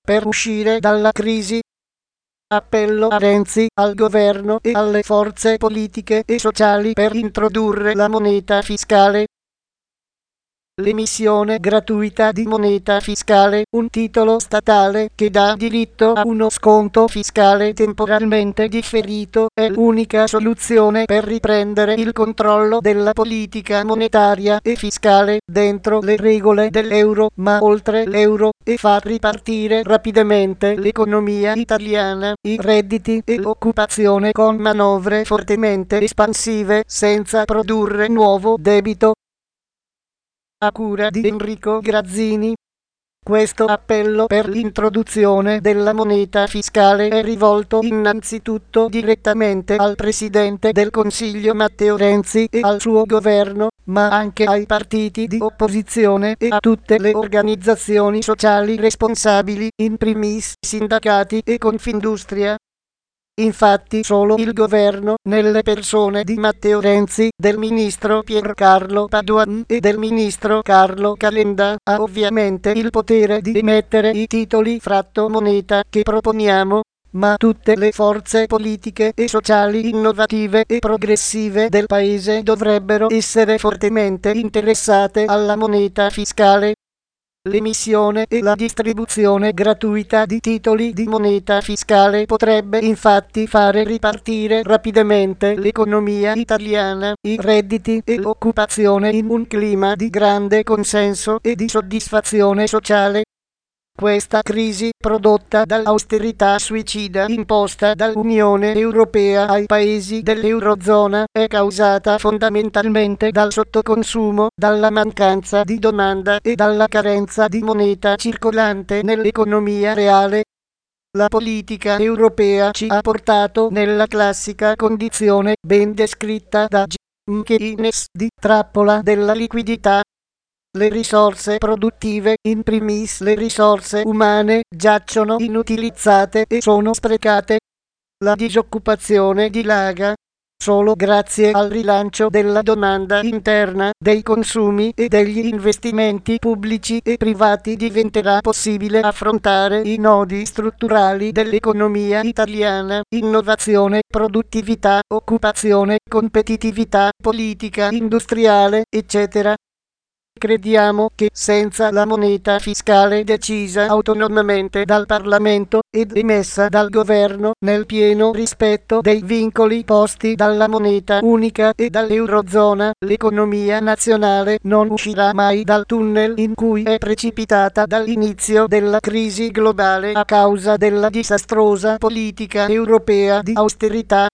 per uscire dalla crisi. Appello a Renzi, al governo e alle forze politiche e sociali per introdurre la moneta fiscale. L'emissione gratuita di moneta fiscale, un titolo statale che dà diritto a uno sconto fiscale temporalmente differito, è l'unica soluzione per riprendere il controllo della politica monetaria e fiscale dentro le regole dell'euro, ma oltre l'euro, e far ripartire rapidamente l'economia italiana, i redditi e l'occupazione con manovre fortemente espansive senza produrre nuovo debito. A cura di Enrico Grazzini. Questo appello per l'introduzione della moneta fiscale è rivolto innanzitutto direttamente al Presidente del Consiglio Matteo Renzi e al suo governo, ma anche ai partiti di opposizione e a tutte le organizzazioni sociali responsabili, in primis sindacati e Confindustria. Infatti solo il governo, nelle persone di Matteo Renzi, del ministro Piercarlo Padoan e del ministro Carlo Calenda, ha ovviamente il potere di emettere i titoli fratto moneta che proponiamo, ma tutte le forze politiche e sociali innovative e progressive del Paese dovrebbero essere fortemente interessate alla moneta fiscale. L'emissione e la distribuzione gratuita di titoli di moneta fiscale potrebbe infatti fare ripartire rapidamente l'economia italiana, i redditi e l'occupazione in un clima di grande consenso e di soddisfazione sociale. Questa crisi, prodotta dall'austerità suicida imposta dall'Unione Europea ai paesi dell'Eurozona, è causata fondamentalmente dal sottoconsumo, dalla mancanza di domanda e dalla carenza di moneta circolante nell'economia reale. La politica europea ci ha portato nella classica condizione, ben descritta da Keynes, di trappola della liquidità. Le risorse produttive, in primis le risorse umane, giacciono inutilizzate e sono sprecate. La disoccupazione dilaga. Solo grazie al rilancio della domanda interna, dei consumi e degli investimenti pubblici e privati diventerà possibile affrontare i nodi strutturali dell'economia italiana: innovazione, produttività, occupazione, competitività, politica industriale, eccetera. Crediamo che senza la moneta fiscale decisa autonomamente dal Parlamento ed emessa dal governo, nel pieno rispetto dei vincoli posti dalla moneta unica e dall'Eurozona, l'economia nazionale non uscirà mai dal tunnel in cui è precipitata dall'inizio della crisi globale a causa della disastrosa politica europea di austerità.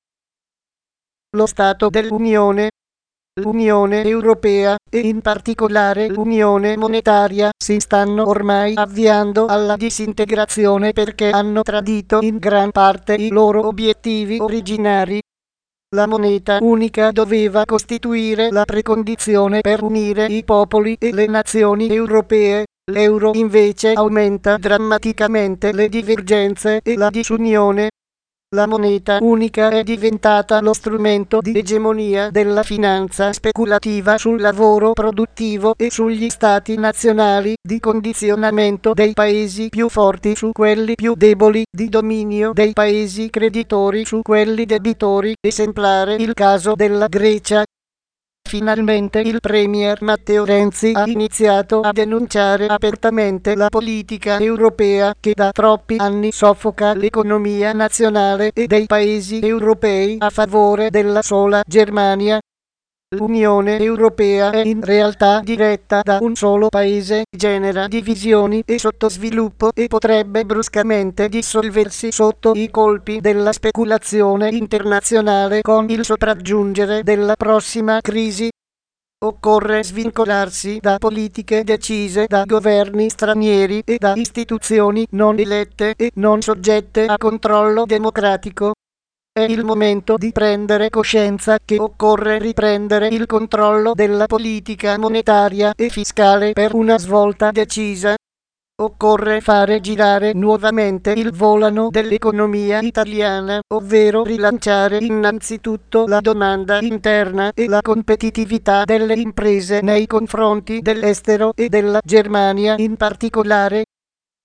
Lo Stato dell'Unione, l'Unione Europea e in particolare l'Unione Monetaria si stanno ormai avviando alla disintegrazione perché hanno tradito in gran parte i loro obiettivi originari. La moneta unica doveva costituire la precondizione per unire i popoli e le nazioni europee. L'euro invece aumenta drammaticamente le divergenze e la disunione. La moneta unica è diventata lo strumento di egemonia della finanza speculativa sul lavoro produttivo e sugli stati nazionali, di condizionamento dei paesi più forti su quelli più deboli, di dominio dei paesi creditori su quelli debitori, esemplare il caso della Grecia. Finalmente il premier Matteo Renzi ha iniziato a denunciare apertamente la politica europea che da troppi anni soffoca l'economia nazionale e dei paesi europei a favore della sola Germania. L'Unione Europea è in realtà diretta da un solo paese, genera divisioni e sottosviluppo e potrebbe bruscamente dissolversi sotto i colpi della speculazione internazionale con il sopraggiungere della prossima crisi. Occorre svincolarsi da politiche decise da governi stranieri e da istituzioni non elette e non soggette a controllo democratico. È il momento di prendere coscienza che occorre riprendere il controllo della politica monetaria e fiscale per una svolta decisa. Occorre fare girare nuovamente il volano dell'economia italiana, ovvero rilanciare innanzitutto la domanda interna e la competitività delle imprese nei confronti dell'estero e della Germania in particolare.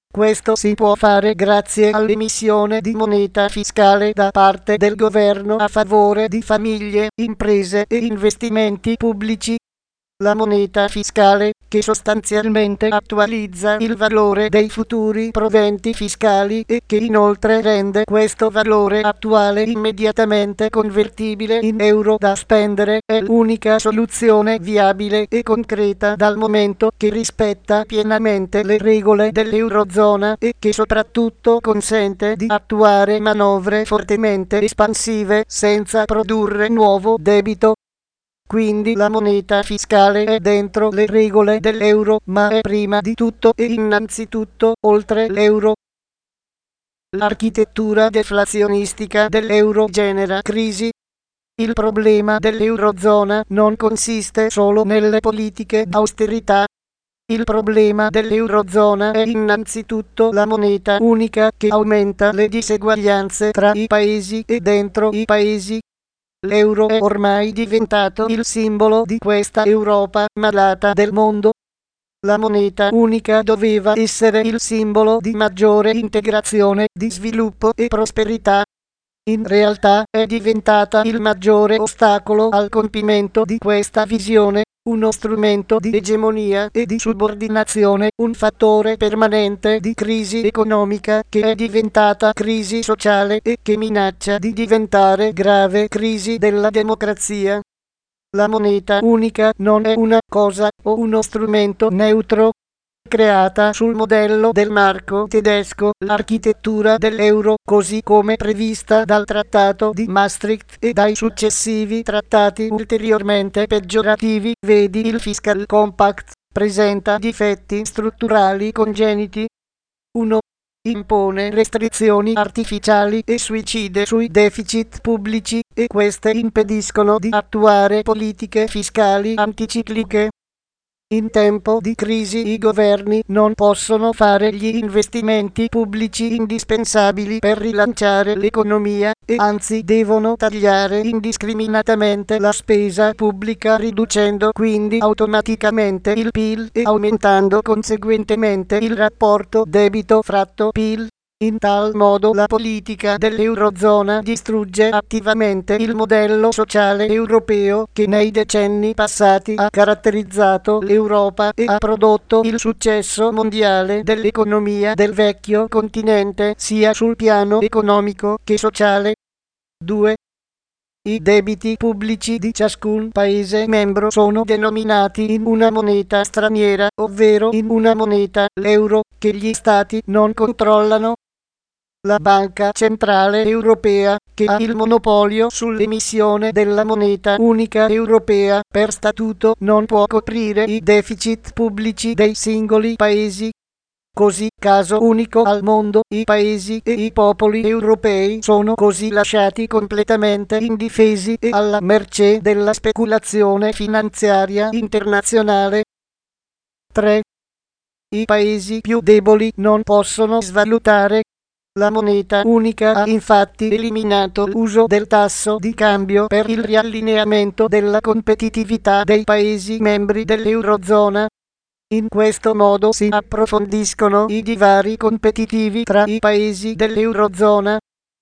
Questo si può fare grazie all'emissione di moneta fiscale da parte del governo a favore di famiglie, imprese e investimenti pubblici. La moneta fiscale, che sostanzialmente attualizza il valore dei futuri proventi fiscali e che inoltre rende questo valore attuale immediatamente convertibile in euro da spendere, è l'unica soluzione viabile e concreta dal momento che rispetta pienamente le regole dell'Eurozona e che soprattutto consente di attuare manovre fortemente espansive senza produrre nuovo debito. Quindi la moneta fiscale è dentro le regole dell'euro, ma è prima di tutto e innanzitutto oltre l'euro. L'architettura deflazionistica dell'euro genera crisi. Il problema dell'Eurozona non consiste solo nelle politiche d'austerità. Il problema dell'Eurozona è innanzitutto la moneta unica che aumenta le diseguaglianze tra i paesi e dentro i paesi. L'euro è ormai diventato il simbolo di questa Europa malata del mondo. La moneta unica doveva essere il simbolo di maggiore integrazione, di sviluppo e prosperità. In realtà è diventata il maggiore ostacolo al compimento di questa visione, uno strumento di egemonia e di subordinazione, un fattore permanente di crisi economica che è diventata crisi sociale e che minaccia di diventare grave crisi della democrazia. La moneta unica non è una cosa o uno strumento neutro. Creata sul modello del marco tedesco, l'architettura dell'euro, così come prevista dal Trattato di Maastricht e dai successivi trattati ulteriormente peggiorativi, vedi il Fiscal Compact, presenta difetti strutturali congeniti. 1. Impone restrizioni artificiali e suicide sui deficit pubblici e queste impediscono di attuare politiche fiscali anticicliche. In tempo di crisi i governi non possono fare gli investimenti pubblici indispensabili per rilanciare l'economia e anzi devono tagliare indiscriminatamente la spesa pubblica riducendo quindi automaticamente il PIL e aumentando conseguentemente il rapporto debito-PIL. In tal modo la politica dell'Eurozona distrugge attivamente il modello sociale europeo che nei decenni passati ha caratterizzato l'Europa e ha prodotto il successo mondiale dell'economia del vecchio continente sia sul piano economico che sociale. 2. I debiti pubblici di ciascun Paese membro sono denominati in una moneta straniera, ovvero in una moneta, l'euro, che gli Stati non controllano. La Banca Centrale Europea, che ha il monopolio sull'emissione della moneta unica europea, per statuto non può coprire i deficit pubblici dei singoli Paesi. Così, caso unico al mondo, i paesi e i popoli europei sono così lasciati completamente indifesi e alla mercé della speculazione finanziaria internazionale. 3. I paesi più deboli non possono svalutare. La moneta unica ha infatti eliminato l'uso del tasso di cambio per il riallineamento della competitività dei Paesi membri dell'Eurozona. In questo modo si approfondiscono i divari competitivi tra i Paesi dell'Eurozona.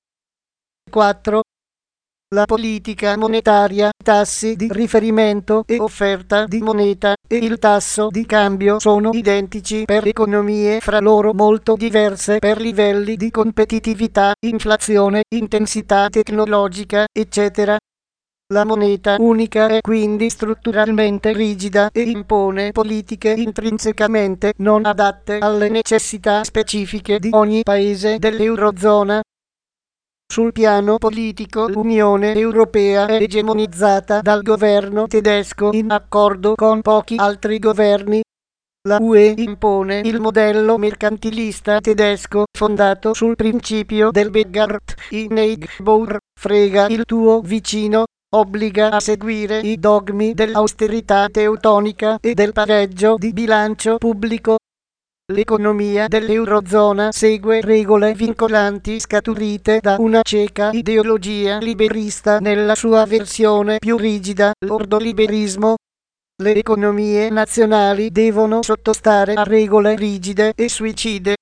4. La politica monetaria, tassi di riferimento e offerta di moneta e il tasso di cambio sono identici per economie fra loro molto diverse per livelli di competitività, inflazione, intensità tecnologica, eccetera. La moneta unica è quindi strutturalmente rigida e impone politiche intrinsecamente non adatte alle necessità specifiche di ogni paese dell'Eurozona. Sul piano politico l'Unione Europea è egemonizzata dal governo tedesco in accordo con pochi altri governi. La UE impone il modello mercantilista tedesco fondato sul principio del Beggart in Eigbauer, frega il tuo vicino, obbliga a seguire i dogmi dell'austerità teutonica e del pareggio di bilancio pubblico. L'economia dell'Eurozona segue regole vincolanti scaturite da una cieca ideologia liberista nella sua versione più rigida, l'ordoliberismo. Le economie nazionali devono sottostare a regole rigide e suicide.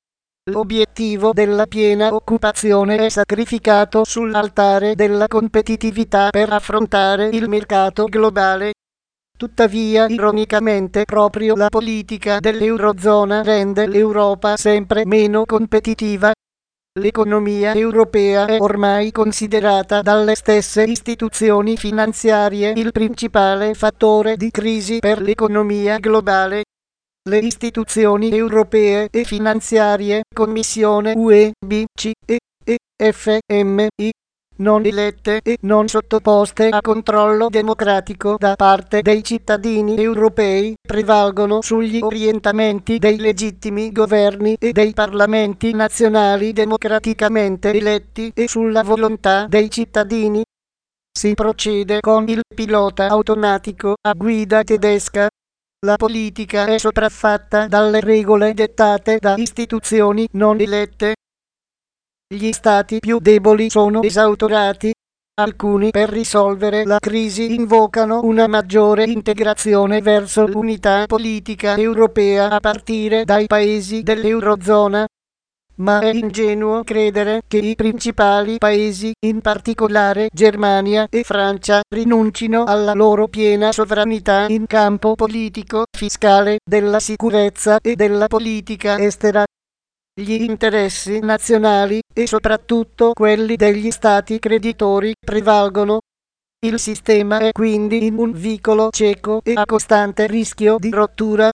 L'obiettivo della piena occupazione è sacrificato sull'altare della competitività per affrontare il mercato globale. Tuttavia, ironicamente, proprio la politica dell'Eurozona rende l'Europa sempre meno competitiva. L'economia europea è ormai considerata dalle stesse istituzioni finanziarie il principale fattore di crisi per l'economia globale. Le istituzioni europee e finanziarie, Commissione UE, BCE e FMI, non elette e non sottoposte a controllo democratico da parte dei cittadini europei, prevalgono sugli orientamenti dei legittimi governi e dei parlamenti nazionali democraticamente eletti e sulla volontà dei cittadini. Si procede con il pilota automatico a guida tedesca. La politica è sopraffatta dalle regole dettate da istituzioni non elette. Gli stati più deboli sono esautorati. Alcuni, per risolvere la crisi, invocano una maggiore integrazione verso l'unità politica europea a partire dai paesi dell'Eurozona. Ma è ingenuo credere che i principali paesi, in particolare Germania e Francia, rinuncino alla loro piena sovranità in campo politico, fiscale, della sicurezza e della politica estera. Gli interessi nazionali, e soprattutto quelli degli stati creditori, prevalgono. Il sistema è quindi in un vicolo cieco e a costante rischio di rottura.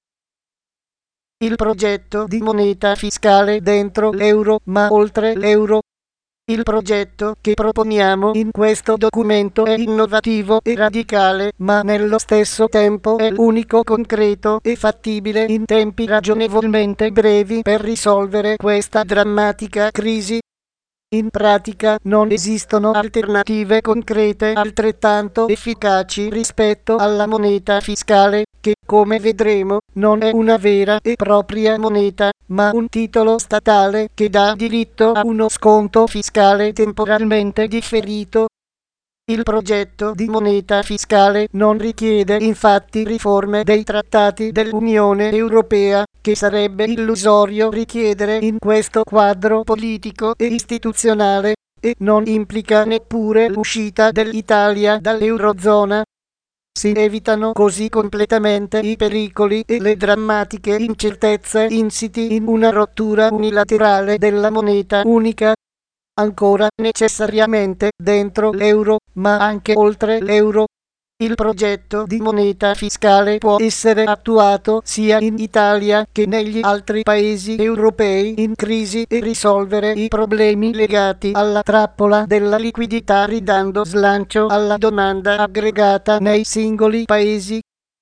Il progetto di moneta fiscale dentro l'euro, ma oltre l'euro. Il progetto che proponiamo in questo documento è innovativo e radicale, ma nello stesso tempo è l'unico concreto e fattibile in tempi ragionevolmente brevi per risolvere questa drammatica crisi. In pratica non esistono alternative concrete altrettanto efficaci rispetto alla moneta fiscale, che, come vedremo, non è una vera e propria moneta, ma un titolo statale che dà diritto a uno sconto fiscale temporalmente differito. Il progetto di moneta fiscale non richiede infatti riforme dei trattati dell'Unione Europea, che sarebbe illusorio richiedere in questo quadro politico e istituzionale, e non implica neppure l'uscita dell'Italia dall'Eurozona. Si evitano così completamente i pericoli e le drammatiche incertezze insiti in una rottura unilaterale della moneta unica. Ancora necessariamente dentro l'euro, ma anche oltre l'euro. Il progetto di moneta fiscale può essere attuato sia in Italia che negli altri paesi europei in crisi e risolvere i problemi legati alla trappola della liquidità, ridando slancio alla domanda aggregata nei singoli paesi.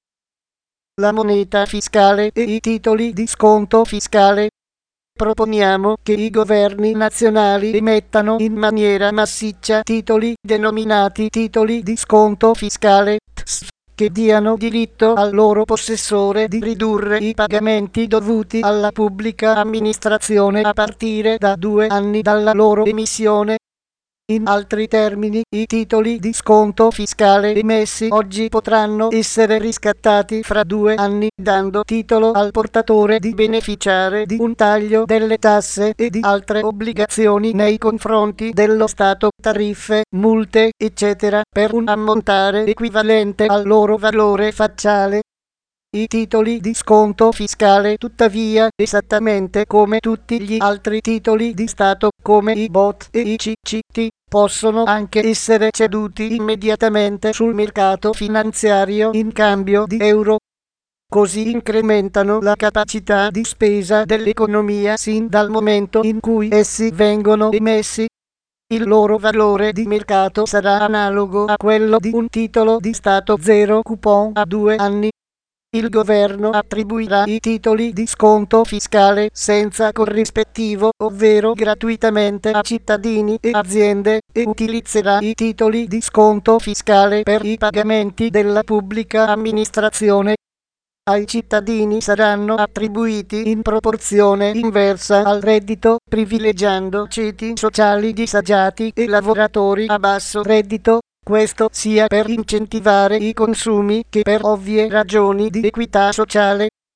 La moneta fiscale e i titoli di sconto fiscale. Proponiamo che i governi nazionali emettano in maniera massiccia titoli denominati titoli di sconto fiscale, TSF, che diano diritto al loro possessore di ridurre i pagamenti dovuti alla pubblica amministrazione a partire da 2 anni dalla loro emissione. In altri termini, i titoli di sconto fiscale emessi oggi potranno essere riscattati fra 2 anni, dando titolo al portatore di beneficiare di un taglio delle tasse e di altre obbligazioni nei confronti dello Stato, tariffe, multe, eccetera, per un ammontare equivalente al loro valore facciale. I titoli di sconto fiscale, tuttavia, esattamente come tutti gli altri titoli di Stato, come i BOT e i CCT, possono anche essere ceduti immediatamente sul mercato finanziario in cambio di euro. Così incrementano la capacità di spesa dell'economia sin dal momento in cui essi vengono emessi. Il loro valore di mercato sarà analogo a quello di un titolo di Stato zero coupon a 2 anni. Il governo attribuirà i titoli di sconto fiscale senza corrispettivo, ovvero gratuitamente a cittadini e aziende, e utilizzerà i titoli di sconto fiscale per i pagamenti della pubblica amministrazione. Ai cittadini saranno attribuiti in proporzione inversa al reddito, privilegiando ceti sociali disagiati e lavoratori a basso reddito. Questo sia per incentivare i consumi che per ovvie ragioni di equità sociale.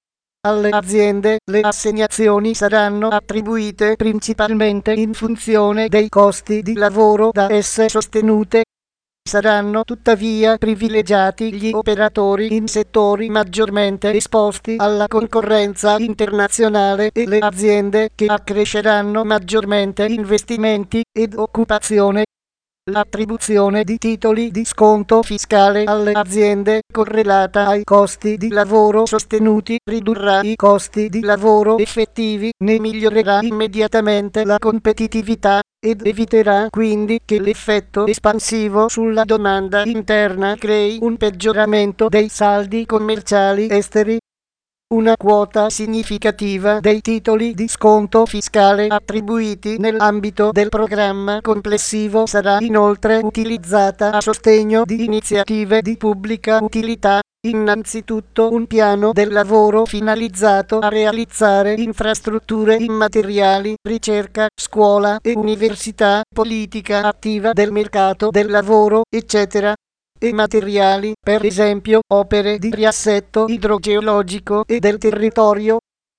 Alle aziende le assegnazioni saranno attribuite principalmente in funzione dei costi di lavoro da esse sostenute. Saranno tuttavia privilegiati gli operatori in settori maggiormente esposti alla concorrenza internazionale e le aziende che accresceranno maggiormente investimenti ed occupazione. L'attribuzione di titoli di sconto fiscale alle aziende correlata ai costi di lavoro sostenuti ridurrà i costi di lavoro effettivi, ne migliorerà immediatamente la competitività ed eviterà quindi che l'effetto espansivo sulla domanda interna crei un peggioramento dei saldi commerciali esteri. Una quota significativa dei titoli di sconto fiscale attribuiti nell'ambito del programma complessivo sarà inoltre utilizzata a sostegno di iniziative di pubblica utilità. Innanzitutto un piano del lavoro finalizzato a realizzare infrastrutture immateriali, ricerca, scuola e università, politica attiva del mercato del lavoro, eccetera. E materiali, per esempio opere di riassetto idrogeologico e del territorio.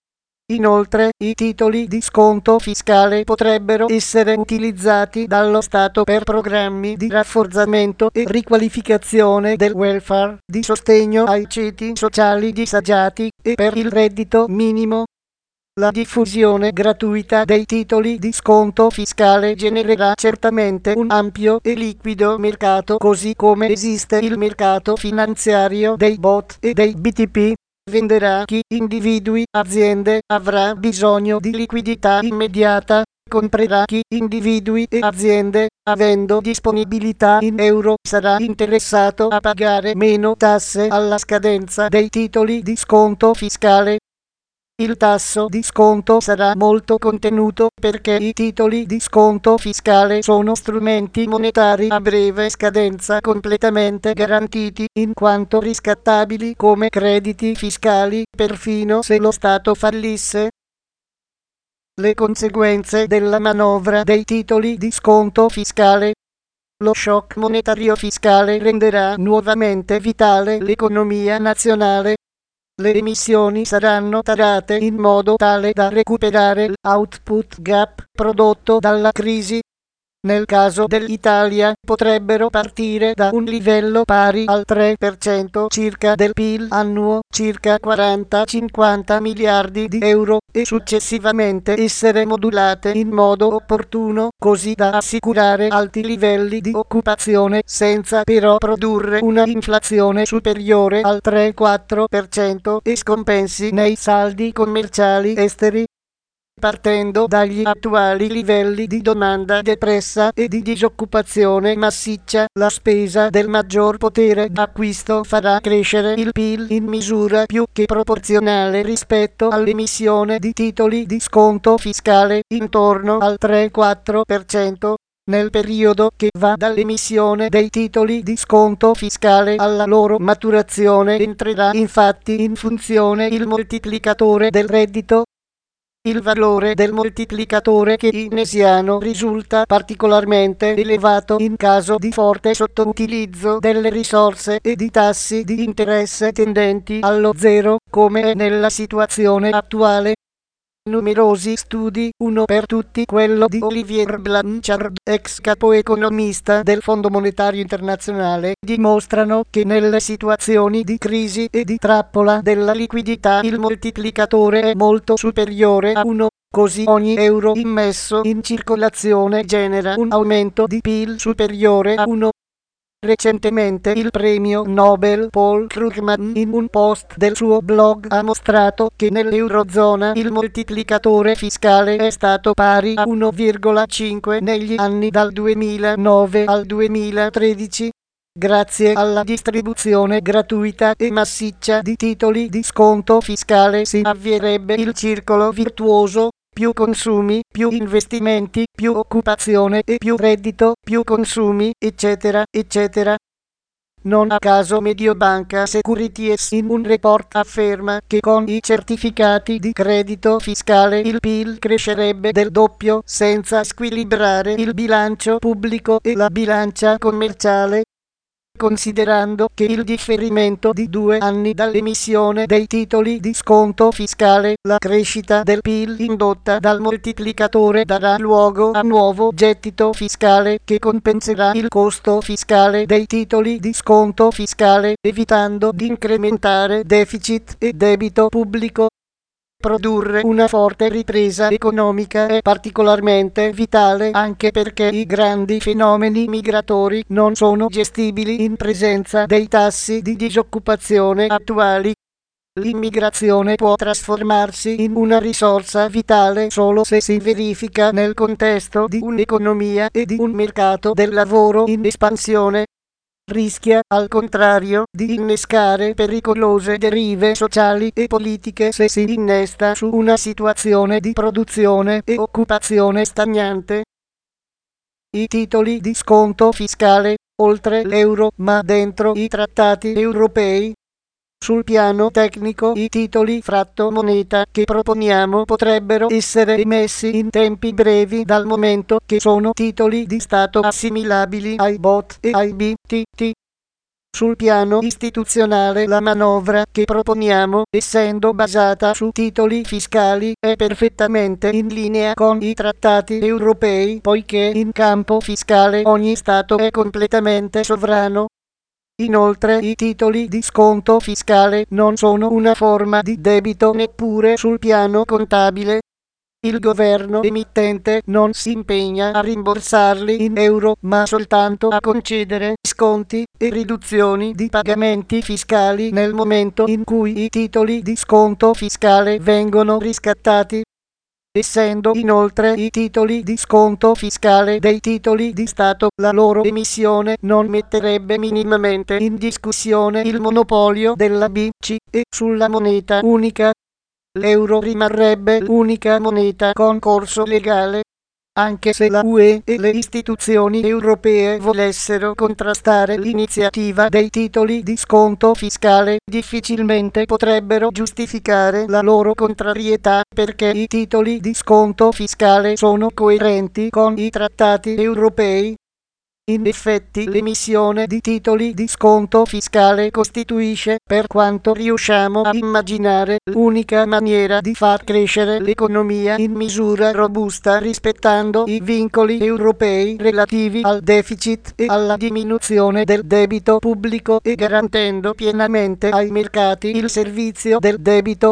Inoltre, i titoli di sconto fiscale potrebbero essere utilizzati dallo Stato per programmi di rafforzamento e riqualificazione del welfare, di sostegno ai ceti sociali disagiati e per il reddito minimo. La diffusione gratuita dei titoli di sconto fiscale genererà certamente un ampio e liquido mercato, così come esiste il mercato finanziario dei bot e dei BTP. Venderà chi individui aziende avrà bisogno di liquidità immediata, comprerà chi individui e aziende, avendo disponibilità in euro, sarà interessato a pagare meno tasse alla scadenza dei titoli di sconto fiscale. Il tasso di sconto sarà molto contenuto perché i titoli di sconto fiscale sono strumenti monetari a breve scadenza completamente garantiti in quanto riscattabili come crediti fiscali perfino se lo Stato fallisse. Le conseguenze della manovra dei titoli di sconto fiscale. Lo shock monetario fiscale renderà nuovamente vitale l'economia nazionale. Le emissioni saranno tarate in modo tale da recuperare l'output gap prodotto dalla crisi. Nel caso dell'Italia potrebbero partire da un livello pari al 3% circa del PIL annuo, circa 40-50 miliardi di euro, e successivamente essere modulate in modo opportuno, così da assicurare alti livelli di occupazione senza però produrre una inflazione superiore al 3-4% e scompensi nei saldi commerciali esteri. Partendo dagli attuali livelli di domanda depressa e di disoccupazione massiccia, la spesa del maggior potere d'acquisto farà crescere il PIL in misura più che proporzionale rispetto all'emissione di titoli di sconto fiscale, intorno al 3-4%. Nel periodo che va dall'emissione dei titoli di sconto fiscale alla loro maturazione entrerà infatti in funzione il moltiplicatore del reddito. Il valore del moltiplicatore keynesiano risulta particolarmente elevato in caso di forte sottoutilizzo delle risorse e di tassi di interesse tendenti allo zero, come è nella situazione attuale. Numerosi studi, uno per tutti quello di Olivier Blanchard, ex capoeconomista del Fondo Monetario Internazionale, dimostrano che nelle situazioni di crisi e di trappola della liquidità il moltiplicatore è molto superiore a 1, così ogni euro immesso in circolazione genera un aumento di PIL superiore a 1. Recentemente il premio Nobel Paul Krugman in un post del suo blog ha mostrato che nell'Eurozona il moltiplicatore fiscale è stato pari a 1,5 negli anni dal 2009 al 2013. Grazie alla distribuzione gratuita e massiccia di titoli di sconto fiscale si avvierebbe il circolo virtuoso. Più consumi, più investimenti, più occupazione e più reddito, più consumi, eccetera, eccetera. Non a caso Mediobanca Securities in un report afferma che con i certificati di credito fiscale il PIL crescerebbe del doppio senza squilibrare il bilancio pubblico e la bilancia commerciale. considerando che il differimento di 2 anni dall'emissione dei titoli di sconto fiscale, la crescita del PIL indotta dal moltiplicatore darà luogo a nuovo gettito fiscale che compenserà il costo fiscale dei titoli di sconto fiscale, evitando di incrementare deficit e debito pubblico. Produrre una forte ripresa economica è particolarmente vitale anche perché i grandi fenomeni migratori non sono gestibili in presenza dei tassi di disoccupazione attuali. L'immigrazione può trasformarsi in una risorsa vitale solo se si verifica nel contesto di un'economia e di un mercato del lavoro in espansione. Rischia, al contrario, di innescare pericolose derive sociali e politiche se si innesta su una situazione di produzione e occupazione stagnante. I titoli di sconto fiscale, oltre l'euro ma dentro i trattati europei. Sul piano tecnico i titoli fratto moneta che proponiamo potrebbero essere emessi in tempi brevi dal momento che sono titoli di Stato assimilabili ai BOT e ai BTT. Sul piano istituzionale la manovra che proponiamo, essendo basata su titoli fiscali, è perfettamente in linea con i trattati europei poiché in campo fiscale ogni Stato è completamente sovrano. Inoltre i titoli di sconto fiscale non sono una forma di debito neppure sul piano contabile. Il governo emittente non si impegna a rimborsarli in euro ma soltanto a concedere sconti e riduzioni di pagamenti fiscali nel momento in cui i titoli di sconto fiscale vengono riscattati. Essendo inoltre i titoli di sconto fiscale dei titoli di Stato, la loro emissione non metterebbe minimamente in discussione il monopolio della BCE sulla moneta unica. L'euro rimarrebbe l'unica moneta con corso legale. Anche se la UE e le istituzioni europee volessero contrastare l'iniziativa dei titoli di sconto fiscale, difficilmente potrebbero giustificare la loro contrarietà perché i titoli di sconto fiscale sono coerenti con i trattati europei. In effetti l'emissione di titoli di sconto fiscale costituisce, per quanto riusciamo a immaginare, l'unica maniera di far crescere l'economia in misura robusta rispettando i vincoli europei relativi al deficit e alla diminuzione del debito pubblico e garantendo pienamente ai mercati il servizio del debito.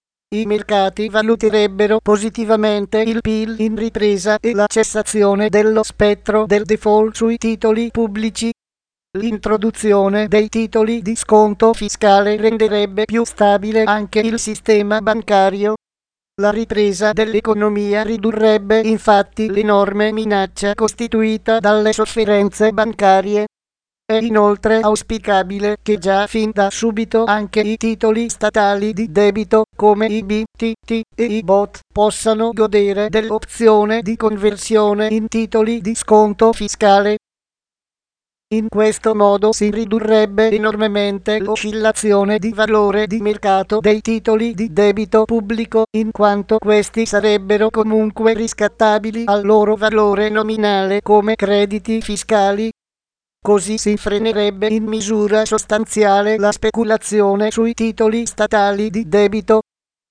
I mercati valuterebbero positivamente il PIL in ripresa e la cessazione dello spettro del default sui titoli pubblici. L'introduzione dei titoli di sconto fiscale renderebbe più stabile anche il sistema bancario. La ripresa dell'economia ridurrebbe infatti l'enorme minaccia costituita dalle sofferenze bancarie. È inoltre auspicabile che già fin da subito anche i titoli statali di debito, come i BTT e i BOT, possano godere dell'opzione di conversione in titoli di sconto fiscale. In questo modo si ridurrebbe enormemente l'oscillazione di valore di mercato dei titoli di debito pubblico, in quanto questi sarebbero comunque riscattabili al loro valore nominale come crediti fiscali. Così si frenerebbe in misura sostanziale la speculazione sui titoli statali di debito.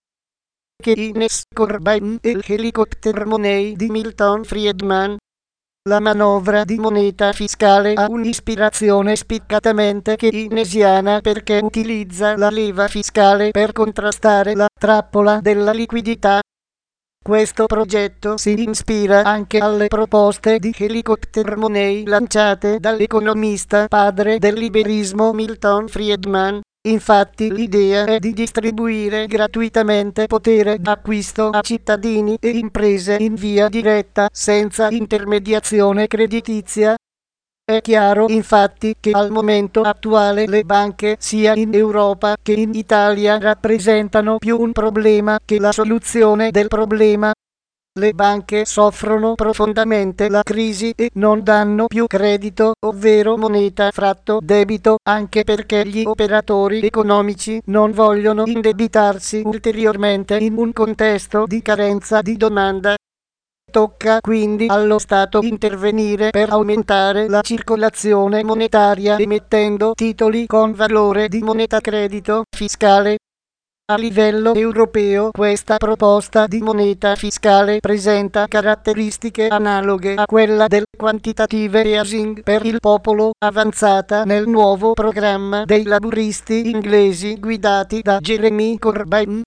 Keynes, Corbyn e il helicopter money di Milton Friedman. La manovra di moneta fiscale ha un'ispirazione spiccatamente keynesiana perché utilizza la leva fiscale per contrastare la trappola della liquidità. Questo progetto si ispira anche alle proposte di helicopter money lanciate dall'economista padre del liberismo Milton Friedman. Infatti l'idea è di distribuire gratuitamente potere d'acquisto a cittadini e imprese in via diretta, senza intermediazione creditizia. È chiaro infatti che al momento attuale le banche sia in Europa che in Italia rappresentano più un problema che la soluzione del problema. Le banche soffrono profondamente la crisi e non danno più credito, ovvero moneta fratto debito, anche perché gli operatori economici non vogliono indebitarsi ulteriormente in un contesto di carenza di domanda. Tocca quindi allo Stato intervenire per aumentare la circolazione monetaria emettendo titoli con valore di moneta credito fiscale. A livello europeo questa proposta di moneta fiscale presenta caratteristiche analoghe a quella del quantitative easing per il popolo, avanzata nel nuovo programma dei laburisti inglesi guidati da Jeremy Corbyn.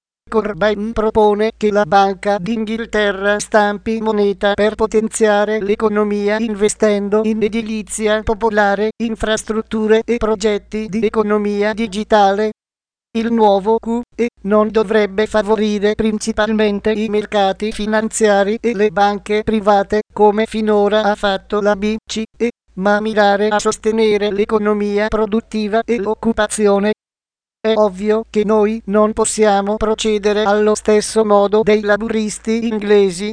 Corbyn propone che la Banca d'Inghilterra stampi moneta per potenziare l'economia investendo in edilizia popolare, infrastrutture e progetti di economia digitale. Il nuovo QE non dovrebbe favorire principalmente i mercati finanziari e le banche private come finora ha fatto la BCE, ma mirare a sostenere l'economia produttiva e l'occupazione. È ovvio che noi non possiamo procedere allo stesso modo dei laburisti inglesi.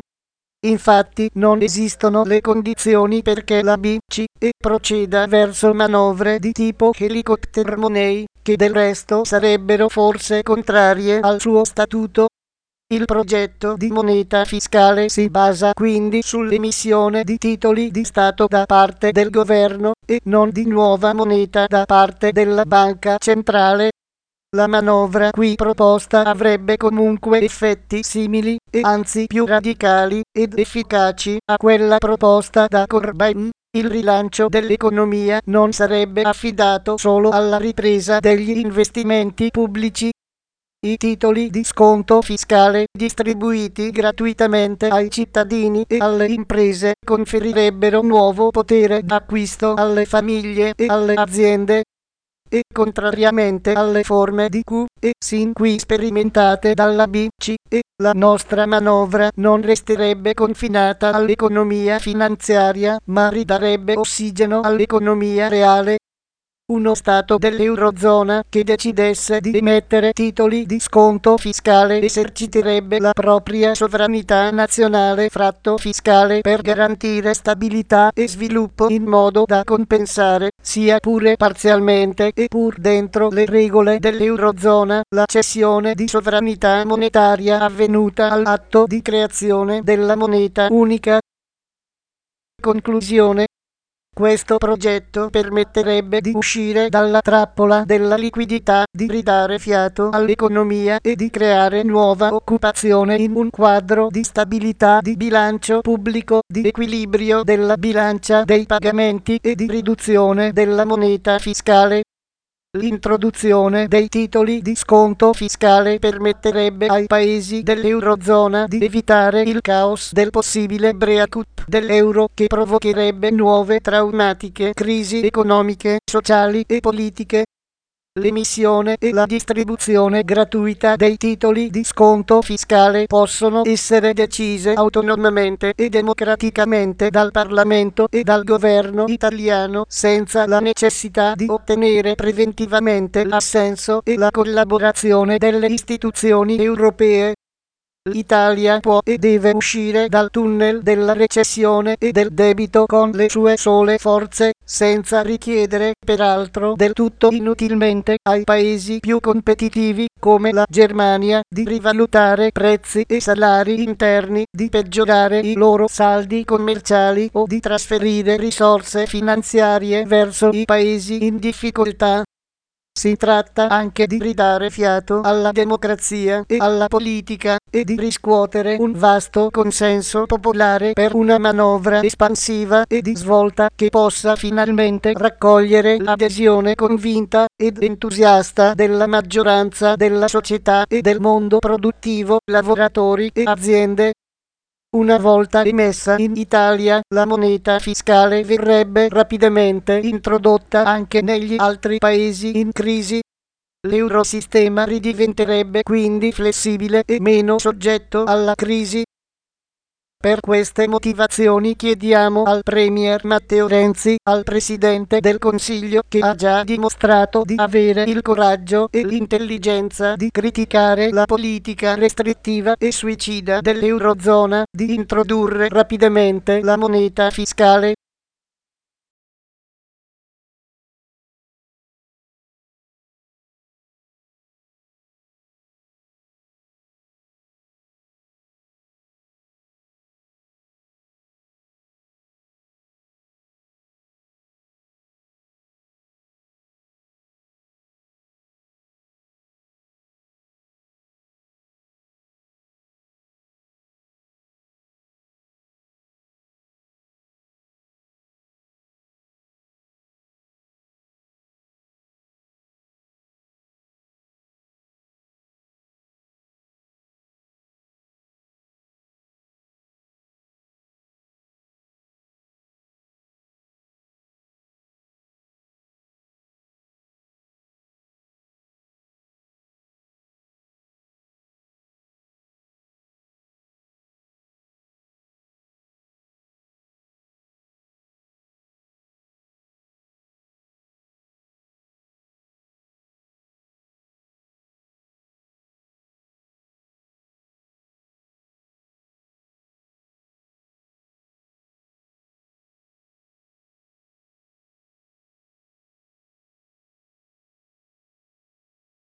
Infatti non esistono le condizioni perché la BCE proceda verso manovre di tipo helicopter money, che del resto sarebbero forse contrarie al suo statuto. Il progetto di moneta fiscale si basa quindi sull'emissione di titoli di Stato da parte del governo e non di nuova moneta da parte della banca centrale. La manovra qui proposta avrebbe comunque effetti simili e anzi più radicali ed efficaci a quella proposta da Corbyn. Il rilancio dell'economia non sarebbe affidato solo alla ripresa degli investimenti pubblici. I titoli di sconto fiscale distribuiti gratuitamente ai cittadini e alle imprese conferirebbero nuovo potere d'acquisto alle famiglie e alle aziende. E contrariamente alle forme di QE sin qui sperimentate dalla BCE, la nostra manovra non resterebbe confinata all'economia finanziaria, ma ridarebbe ossigeno all'economia reale. Uno Stato dell'Eurozona che decidesse di emettere titoli di sconto fiscale eserciterebbe la propria sovranità nazionale fratto fiscale per garantire stabilità e sviluppo in modo da compensare, sia pure parzialmente e pur dentro le regole dell'Eurozona, la cessione di sovranità monetaria avvenuta all'atto di creazione della moneta unica. Conclusione. Questo progetto permetterebbe di uscire dalla trappola della liquidità, di ridare fiato all'economia e di creare nuova occupazione in un quadro di stabilità di bilancio pubblico, di equilibrio della bilancia dei pagamenti e di riduzione della moneta fiscale. L'introduzione dei titoli di sconto fiscale permetterebbe ai paesi dell'Eurozona di evitare il caos del possibile breakout dell'euro che provocherebbe nuove traumatiche crisi economiche, sociali e politiche. L'emissione e la distribuzione gratuita dei titoli di sconto fiscale possono essere decise autonomamente e democraticamente dal Parlamento e dal governo italiano senza la necessità di ottenere preventivamente l'assenso e la collaborazione delle istituzioni europee. L'Italia può e deve uscire dal tunnel della recessione e del debito con le sue sole forze, senza richiedere, peraltro del tutto inutilmente, ai paesi più competitivi, come la Germania, di rivalutare prezzi e salari interni, di peggiorare i loro saldi commerciali o di trasferire risorse finanziarie verso i paesi in difficoltà. Si tratta anche di ridare fiato alla democrazia e alla politica e di riscuotere un vasto consenso popolare per una manovra espansiva e di svolta che possa finalmente raccogliere l'adesione convinta ed entusiasta della maggioranza della società e del mondo produttivo, lavoratori e aziende. Una volta emessa in Italia, la moneta fiscale verrebbe rapidamente introdotta anche negli altri paesi in crisi. L'eurosistema ridiventerebbe quindi flessibile e meno soggetto alla crisi. Per queste motivazioni chiediamo al Premier Matteo Renzi, al Presidente del Consiglio che ha già dimostrato di avere il coraggio e l'intelligenza di criticare la politica restrittiva e suicida dell'Eurozona, di introdurre rapidamente la moneta fiscale.